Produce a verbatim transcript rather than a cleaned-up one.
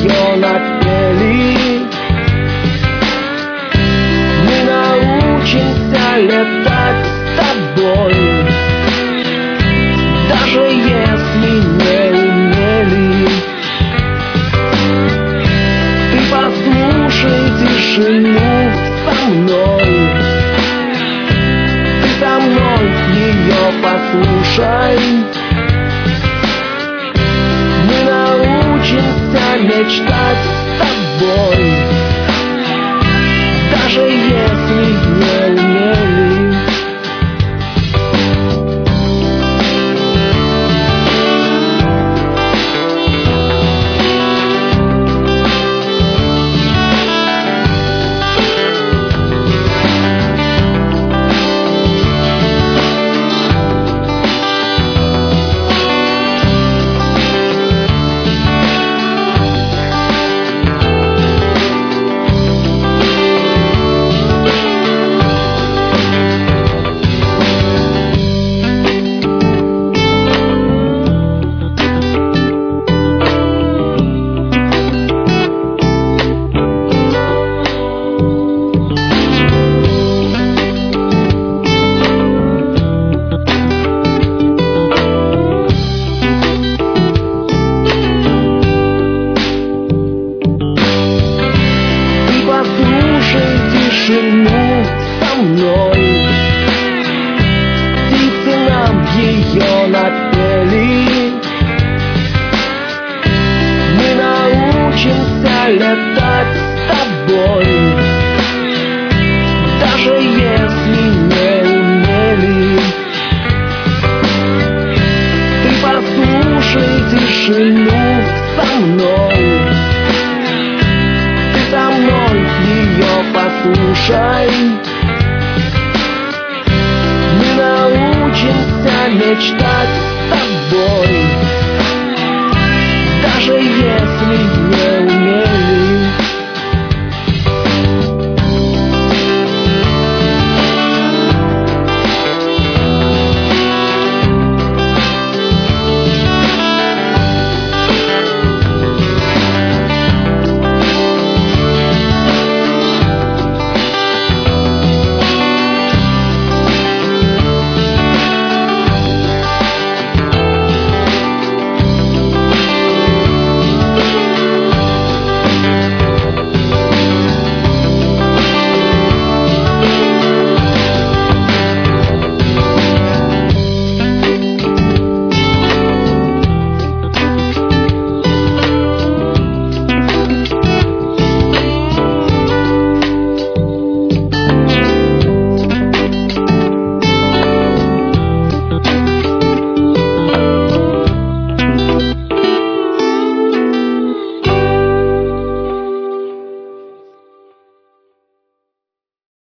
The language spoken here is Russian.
ее напели. Мы научимся летать с тобой, даже если не умели. Ты послушай тишину со мной, ты со мной ее послушай. Мы научимся мечтать с тобой, даже если не умели. Послушай тишину со мной, птицы нам ее напели. Мы научимся летать с тобой, даже если не умели. Ты послушай тишину со мной, ты со мной ее послушай. Мы научимся мечтать с тобой,